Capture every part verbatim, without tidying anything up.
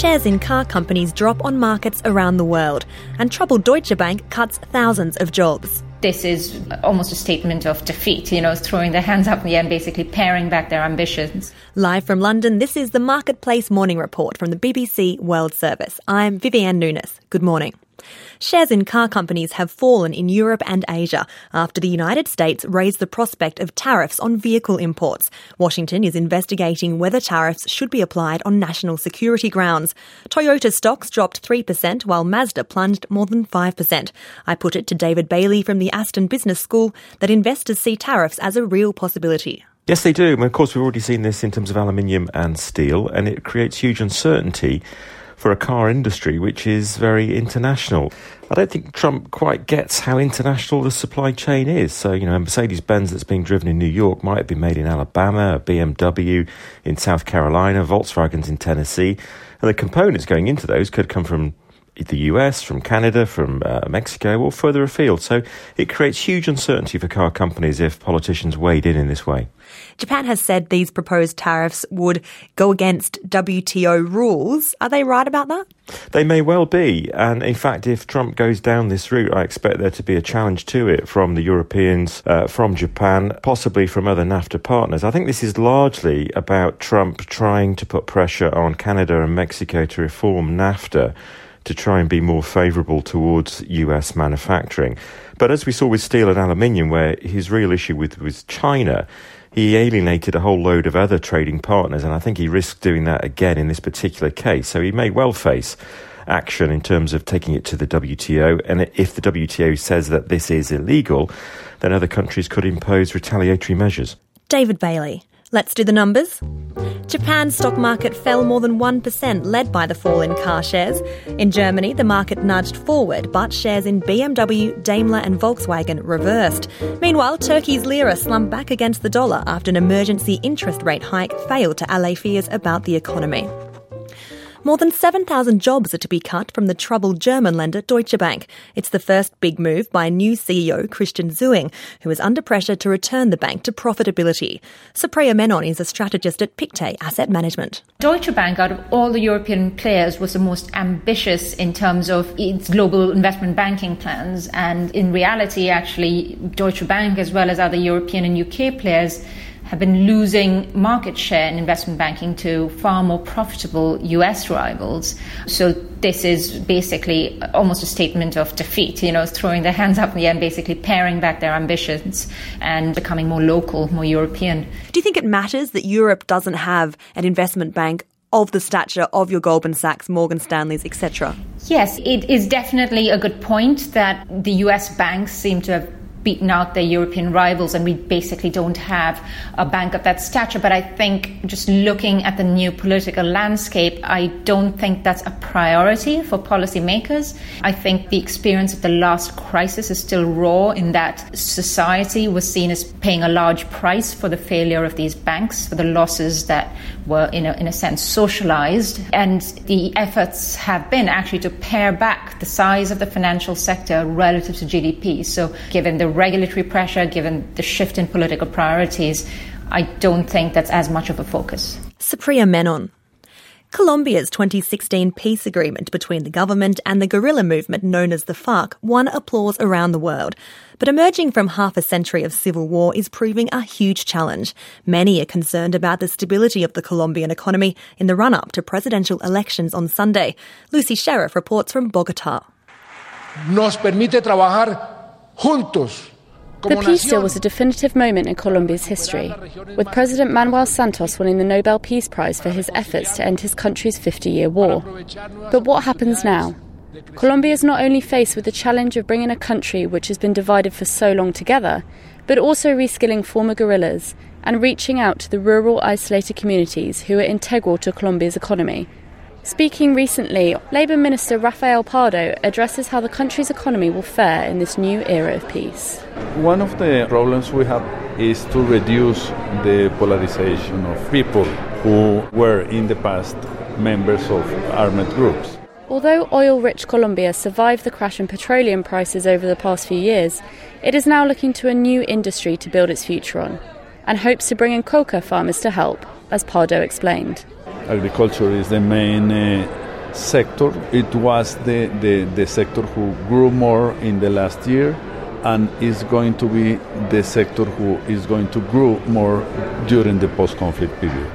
Shares in car companies drop on markets around the world, and troubled Deutsche Bank cuts thousands of jobs. This is almost a statement of defeat, you know, throwing their hands up in the air and basically paring back their ambitions. Live from London, this is the Marketplace Morning Report from the B B C World Service. I'm Vivienne Nunes. Good morning. Shares in car companies have fallen in Europe and Asia after the United States raised the prospect of tariffs on vehicle imports. Washington is investigating whether tariffs should be applied on national security grounds. Toyota stocks dropped three percent while Mazda plunged more than five percent. I put it to David Bailey from the Aston Business School that investors see tariffs as a real possibility. Yes, they do. And of course, we've already seen this in terms of aluminium and steel, and it creates huge uncertainty for a car industry which is very international. I don't think Trump quite gets how international the supply chain is. So, you know, a Mercedes-Benz that's being driven in New York might have been made in Alabama, a B M W in South Carolina, Volkswagen's in Tennessee. And the components going into those could come from the U S, from Canada, from uh, Mexico, or further afield. So it creates huge uncertainty for car companies if politicians wade in in this way. Japan has said these proposed tariffs would go against W T O rules. Are they right about that? They may well be. And in fact, if Trump goes down this route, I expect there to be a challenge to it from the Europeans, uh, from Japan, possibly from other NAFTA partners. I think this is largely about Trump trying to put pressure on Canada and Mexico to reform NAFTA to try and be more favourable towards U S manufacturing. But as we saw with steel and aluminium, where his real issue with was China, he alienated a whole load of other trading partners, and I think he risked doing that again in this particular case. So he may well face action in terms of taking it to the W T O, and if the W T O says that this is illegal, then other countries could impose retaliatory measures. David Bailey. Let's do the numbers. Japan's stock market fell more than one percent, led by the fall in car shares. In Germany, the market nudged forward, but shares in B M W, Daimler and Volkswagen reversed. Meanwhile, Turkey's lira slumped back against the dollar after an emergency interest rate hike failed to allay fears about the economy. More than seven thousand jobs are to be cut from the troubled German lender Deutsche Bank. It's the first big move by new C E O Christian Sewing, who is under pressure to return the bank to profitability. Supriya Menon is a strategist at Pictet Asset Management. Deutsche Bank, out of all the European players, was the most ambitious in terms of its global investment banking plans. And in reality, actually, Deutsche Bank, as well as other European and U K players, have been losing market share in investment banking to far more profitable U S rivals. So this is basically almost a statement of defeat, you know, throwing their hands up in the air and basically paring back their ambitions and becoming more local, more European. Do you think it matters that Europe doesn't have an investment bank of the stature of your Goldman Sachs, Morgan Stanleys, et cetera? Yes, it is definitely a good point that the U S banks seem to have beaten out their European rivals, and we basically don't have a bank of that stature. But I think just looking at the new political landscape, I don't think that's a priority for policymakers. I think the experience of the last crisis is still raw in that society was seen as paying a large price for the failure of these banks, for the losses that were in a, in a sense socialized. And the efforts have been actually to pare back the size of the financial sector relative to G D P. So given the regulatory pressure, given the shift in political priorities, I don't think that's as much of a focus. Supriya Menon. Colombia's twenty sixteen peace agreement between the government and the guerrilla movement known as the FARC won applause around the world. But emerging from half a century of civil war is proving a huge challenge. Many are concerned about the stability of the Colombian economy in the run-up to presidential elections on Sunday. Lucy Sheriff reports from Bogotá. Nos permite trabajar juntos. The peace deal was a definitive moment in Colombia's history, with President Manuel Santos winning the Nobel Peace Prize for his efforts to end his country's fifty-year war. But what happens now? Colombia is not only faced with the challenge of bringing a country which has been divided for so long together, but also reskilling former guerrillas and reaching out to the rural, isolated communities who are integral to Colombia's economy. Speaking recently, Labour Minister Rafael Pardo addresses how the country's economy will fare in this new era of peace. One of the problems we have is to reduce the polarization of people who were in the past members of armed groups. Although oil-rich Colombia survived the crash in petroleum prices over the past few years, it is now looking to a new industry to build its future on, and hopes to bring in coca farmers to help, as Pardo explained. Agriculture is the main uh, sector. It was the, the, the sector who grew more in the last year and is going to be the sector who is going to grow more during the post-conflict period.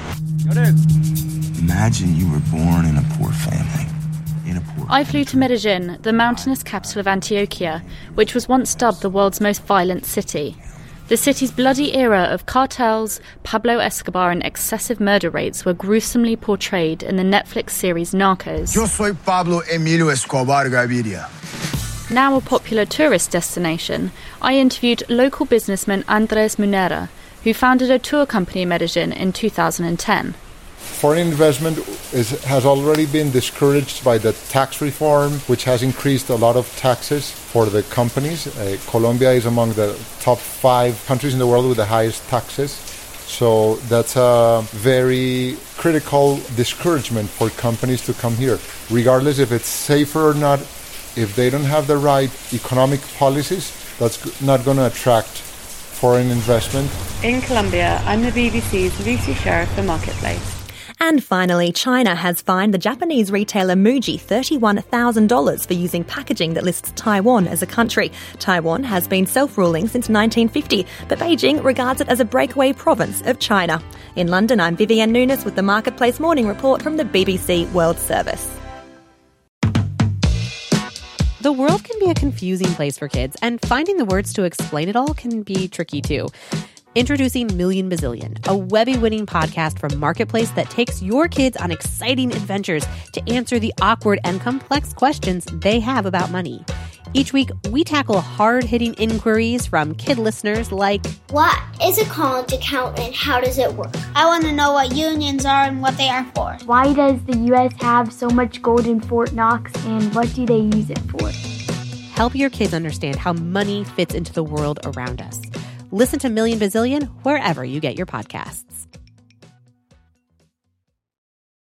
Imagine you were born in a poor family. In a poor I flew to Medellin, the mountainous capital of Antioquia, which was once dubbed the world's most violent city. The city's bloody era of cartels, Pablo Escobar and excessive murder rates were gruesomely portrayed in the Netflix series Narcos. Yo soy Pablo Emilio Escobar Gaviria. Now a popular tourist destination, I interviewed local businessman Andres Munera, who founded a tour company in Medellin in two thousand ten. Foreign investment is, has already been discouraged by the tax reform, which has increased a lot of taxes for the companies. Uh, Colombia is among the top five countries in the world with the highest taxes. So that's a very critical discouragement for companies to come here. Regardless if it's safer or not, if they don't have the right economic policies, that's not going to attract foreign investment. In Colombia, I'm the B B C's Lucy Sheriff for Marketplace. And finally, China has fined the Japanese retailer Muji thirty-one thousand dollars for using packaging that lists Taiwan as a country. Taiwan has been self-ruling since nineteen fifty, but Beijing regards it as a breakaway province of China. In London, I'm Vivienne Nunes with the Marketplace Morning Report from the B B C World Service. The world can be a confusing place for kids, and finding the words to explain it all can be tricky too. Introducing Million Bazillion, a Webby-winning podcast from Marketplace that takes your kids on exciting adventures to answer the awkward and complex questions they have about money. Each week, we tackle hard-hitting inquiries from kid listeners like, what is a college account and how does it work? I want to know what unions are and what they are for. Why does the U S have so much gold in Fort Knox and what do they use it for? Help your kids understand how money fits into the world around us. Listen to Million Bazillion wherever you get your podcasts.